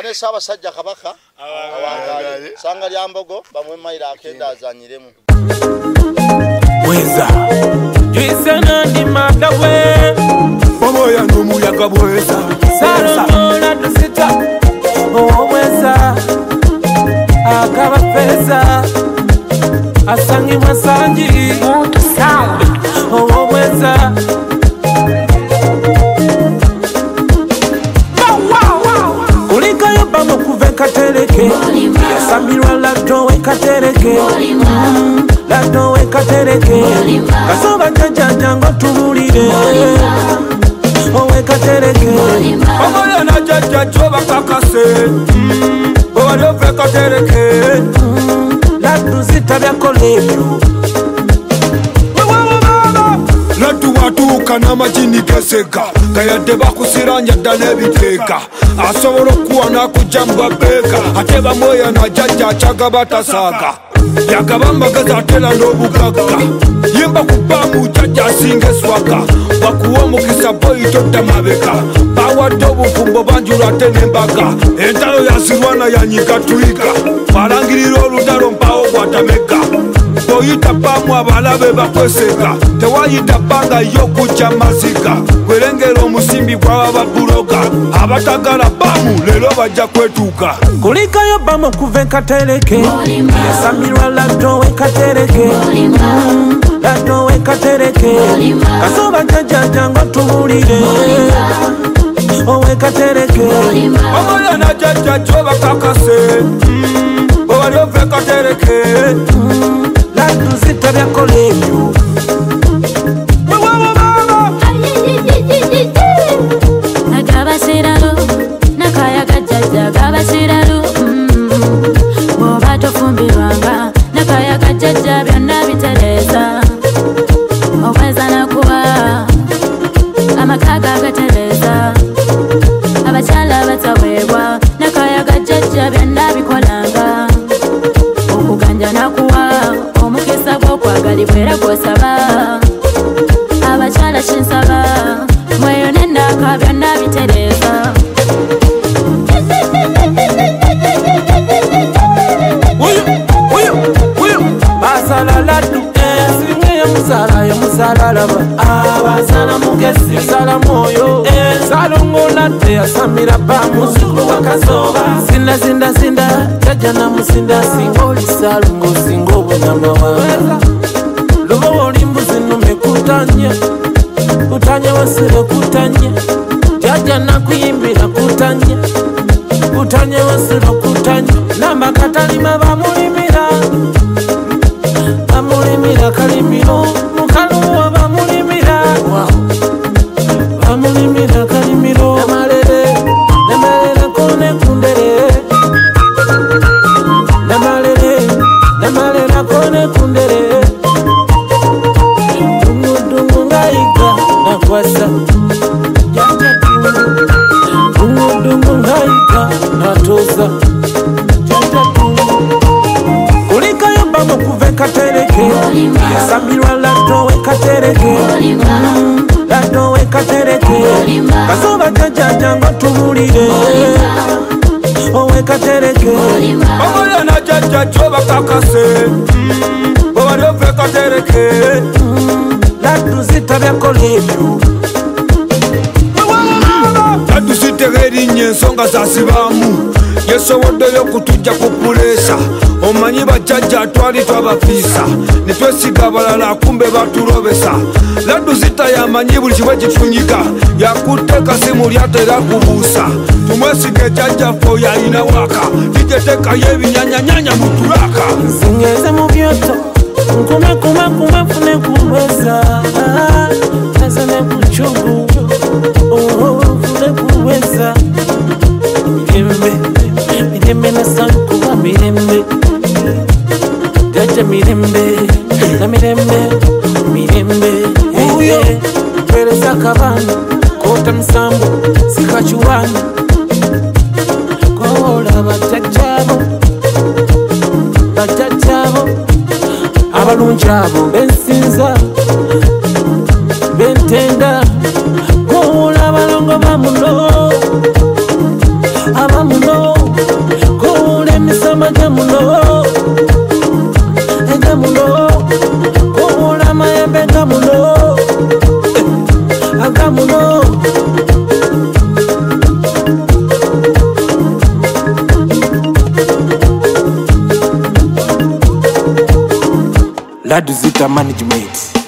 ane saba sajja kabaka awangale sanga lya mbogo bamwe maila akenda azanyiremu weza jisana ndi madawe omoya n'umuyaga bweza sarona dusita weza akaba pesa asangi masangi sound weza ulikayo bamo kuveka tereke yasamirwa lado weka tereke lado weka tereke kasoba jajanja ngo tumulire weka tereke omoya na jaja choba kakase wali weka tereke lado zitabya kolebyo latu watuuka n'amagini geseka kayadde bakusiranja ddala ebiteeka asobola okuwa n'akujja mu babeeka ate bamweya najjajja akyaga batasaaga yagaba mbagezi atera n'obugagga yimba ku bbaamu jjajja asinga eswaga bakuwa omukisa boyi todda mabega bawadde obufumbo banjula ate n'embaga entalo yasirwana yanyiga tuyiga balangirira olutalo mpawo gwatamega boyita bbaamu abalabe bakwesega tewayita bbanga y'okujja maziga kwerengera omusimbi gw'aba babuloga abatagala bbaamu leero bajja kwetuuka kulikayo bbaamu okuva ekatereke yasamirwa lado wekatereke lado wekatereke kasoba jajanja ngo tumulire owekatereke omoya na jajja joba kakase owali ova ekatereke lado zitabya kolebyo agabasiralo nakaya gajjajja agabasiralo bwoba tofumbirwanga nakaya gajjajja byonna bitereza obweza nakuba amakaga agatereza abakyala bataweebwa nakaya gajjajja byonna bikolanga okuganja nakuwa omukisa gw'okwagalibwa era gw'osaba abakyala kinsaba mweyo nendaka byonna bitereza basala laddu ensimwe yamusala laba abasala mugezi yasala mwoyo salongoladde yasamira bbaamu zikulu wakazoba sindasindasinda jajja namusinda singa oli salungo singa obunyama wanga lubowa oli mbuzi nnume kutanya wasire kutanya jajja nakuyimbira kutanya wasire kutanya namba katalima bamulimira kalimiro mukaluwa bamulimira kalimiro namalere kone kundere namalere kone kundere dungu ngaiga nakwasa janja dungu ngaiga natoza janja kulikayo bamo kuveka tereke yasamirwa lado wekatereke lado wekatereke kasoba jajanja ngo tumulire owekatereke omoya na jajja joba kakase bwali ova ekatereke lado zitabya kolebyo lado zitega erinnya ensonga zasibaamu yesoboddeyo okutujja ku puleesa omanyi bajjajja twali twabafiisa ne twesiga abalala akumbe batulobesa laddu zita yamanyi buli kiwe kitunyiga yakutte kasimu lyatera kubuusa tumwesiga ejjajjaffe oyo alina waka tijetekayo ebinyanyanyanya mu tulaka nsingeze mu byoto nkume fune kuweza azane kuchugu fune kuweza mirembe nasankuba mirembe jaja mirembe na mirembe uyo pereza kabana kota msambo sikachuwana kola bajajabo abalungi abo bensinza bentenda kola abalongo bamuno Laduzita management.